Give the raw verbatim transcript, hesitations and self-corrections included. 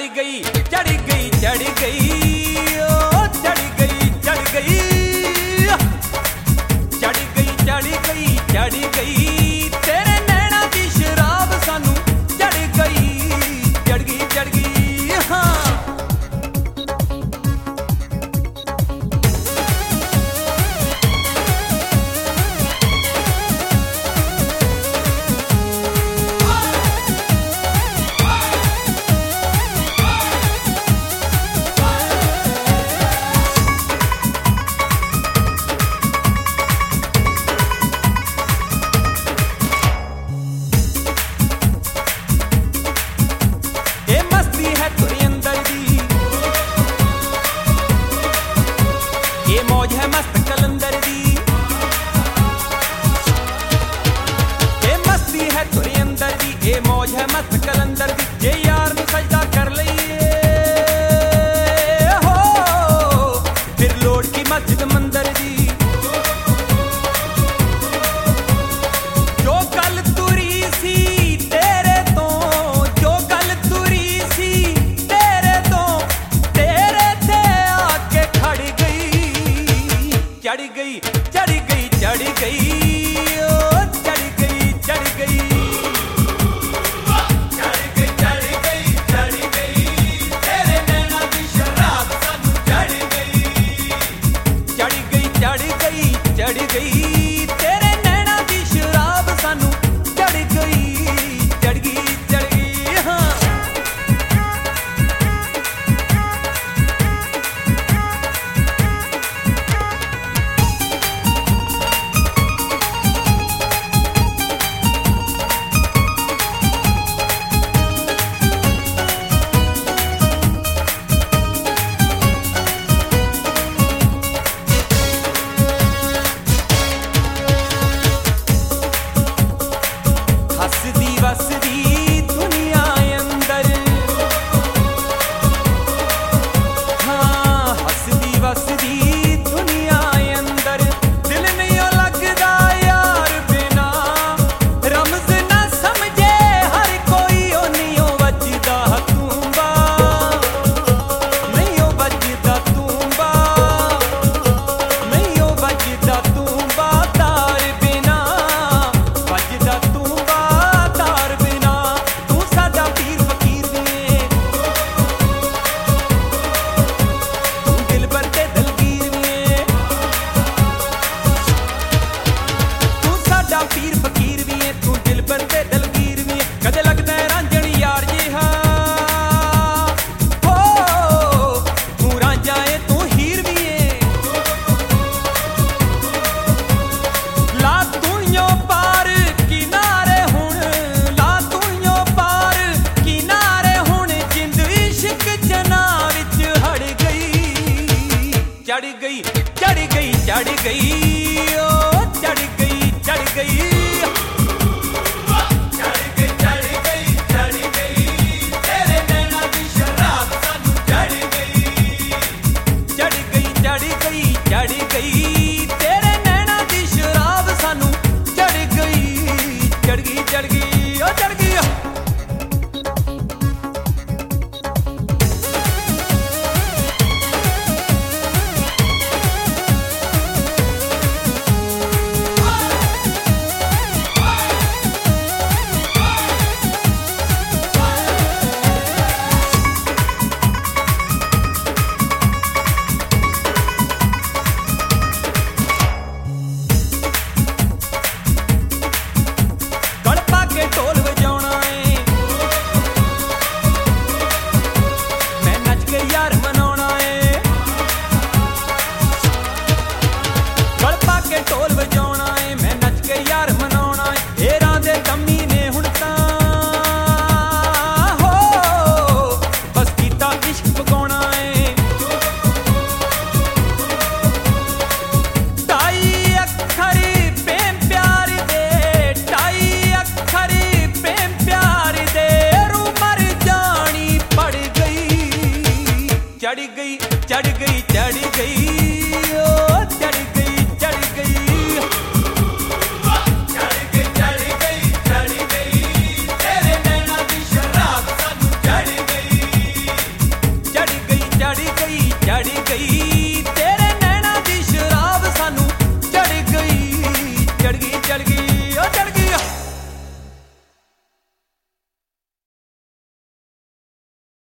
गई चढ़ गई चढ़ गई ओ चढ़ गई चढ़ गई चढ़ गई चढ़ गई चढ़ गई तेरे नैना दी शराब सानू चढ़ गई चढ़ गई चढ़ गई हाँ ये मौज है मस्त कलंदर दी जे यार नू सजदा कर लईए हो फिर लोड़ की मस्जिद मंदिर दी जो गल तुरी सी तेरे तो जो गल तुरी सी तेरे तो तेरे ते आके खड़ गई चढ़ गई चढ़ गई चढ़ गई ओ चढ़ गई चढ़ गई चढ़ गई तेरे नैना दी शराब सानू चढ़ गई चढ़ गई चढ़ गई हाँ वसदी दुनिया अंदर हाँ हसदी वसदी दुनिया अंदर दिल नहीं लगदा यार बिना रमज ना समझे हर कोई ओ नहीं वजदा तूंबा नहीं वजदा तूंबा नहीं वजदा तूंबा तार बिना वजदा पीर फकीर भी है तू दिल पर ते दलगीर भी है कदे लगदा है रांझण यार जिहा हो तू रांझा है तू हीर भी है ला तूं पार किनारे हुण ला तूं पार किनारे हुण जिंद इश्क जना विच हड़ गई चढ़ गई चढ़ गई चढ़ गई